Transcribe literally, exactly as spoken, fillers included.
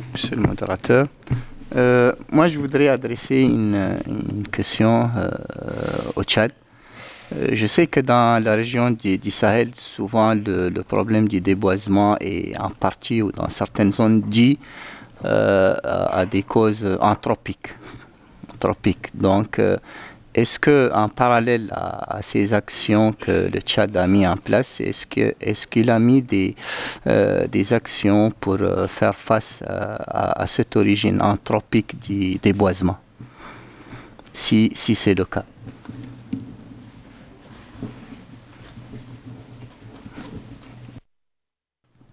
Monsieur le modérateur. Euh, moi, je voudrais adresser une, une question euh, au Tchad. Euh, je sais que dans la région du, du Sahel, souvent le, le problème du déboisement est en partie ou dans certaines zones dû euh, à des causes anthropiques. anthropiques. Donc, euh, est-ce que, en parallèle à, à ces actions que le Tchad a mis en place, est-ce que, est-ce qu'il a mis des, euh, des actions pour euh, faire face à, à- à cette origine anthropique du déboisement, si, si c'est le cas?